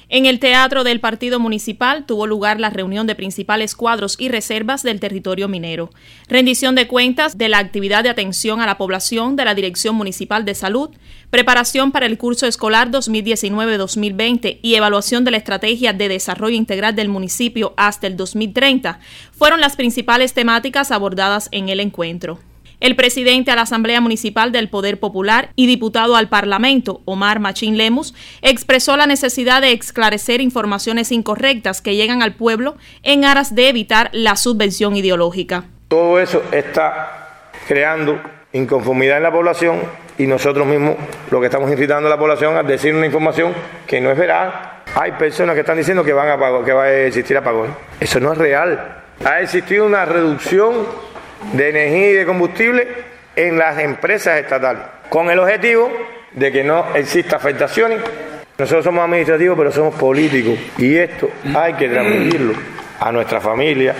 En el Teatro del Partido Municipal tuvo lugar la reunión de principales cuadros y reservas del territorio minero, rendición de cuentas de la actividad de atención a la población de la Dirección Municipal de Salud, preparación para el curso escolar 2019-2020 y evaluación de la estrategia de desarrollo integral del municipio hasta el 2030 fueron las principales temáticas abordadas en el encuentro. El presidente a la Asamblea Municipal del Poder Popular y diputado al Parlamento, Omar Machín Lemus, expresó la necesidad de esclarecer informaciones incorrectas que llegan al pueblo en aras de evitar la subversión ideológica. Todo eso está creando inconformidad en la población y nosotros mismos lo que estamos incitando a la población a decir una información que no es veraz. Hay personas que están diciendo que va a existir apagón. Eso no es real. Ha existido una reducción de energía y de combustible en las empresas estatales, con el objetivo de que no exista afectaciones. Nosotros somos administrativos, pero somos políticos, y esto hay que transmitirlo a nuestra familia,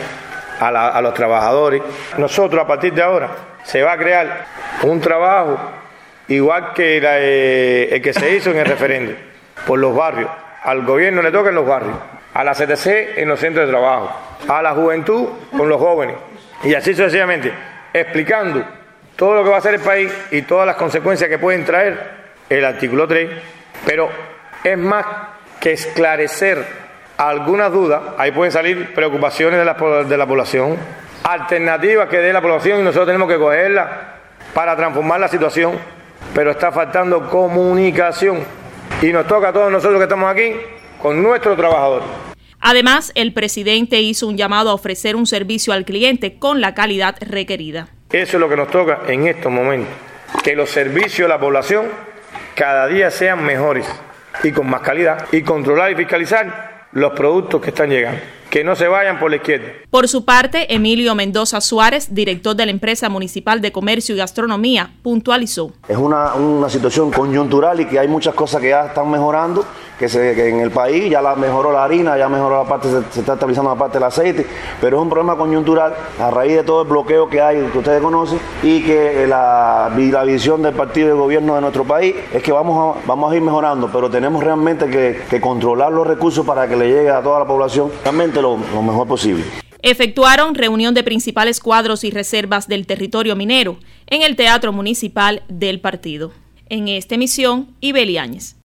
a los trabajadores. Nosotros, a partir de ahora, se va a crear un trabajo igual que el que se hizo en el referéndum, por los barrios. Al gobierno le toca en los barrios, a la CTC en los centros de trabajo, a la juventud con los jóvenes, y así sucesivamente, explicando todo lo que va a hacer el país y todas las consecuencias que pueden traer el artículo 3, pero es más que esclarecer algunas dudas. Ahí pueden salir preocupaciones de la población, alternativas que dé la población y nosotros tenemos que cogerlas para transformar la situación, pero está faltando comunicación y nos toca a todos nosotros que estamos aquí con nuestros trabajadores. Además, el presidente hizo un llamado a ofrecer un servicio al cliente con la calidad requerida. Eso es lo que nos toca en estos momentos, que los servicios a la población cada día sean mejores y con más calidad, y controlar y fiscalizar los productos que están llegando, que no se vayan por la izquierda. Por su parte, Emilio Mendoza Suárez, director de la Empresa Municipal de Comercio y Gastronomía, puntualizó. Es una situación coyuntural y que hay muchas cosas que ya están mejorando, que en el país ya mejoró la harina, ya mejoró la parte, se está estabilizando la parte del aceite, pero es un problema coyuntural a raíz de todo el bloqueo que hay, que ustedes conocen, y que la visión del partido de gobierno de nuestro país es que vamos a ir mejorando, pero tenemos realmente que controlar los recursos para que le llegue a toda la población realmente lo mejor posible. Efectuaron reunión de principales cuadros y reservas del territorio minero en el Teatro Municipal del Partido. En esta emisión, Ibeli Áñez.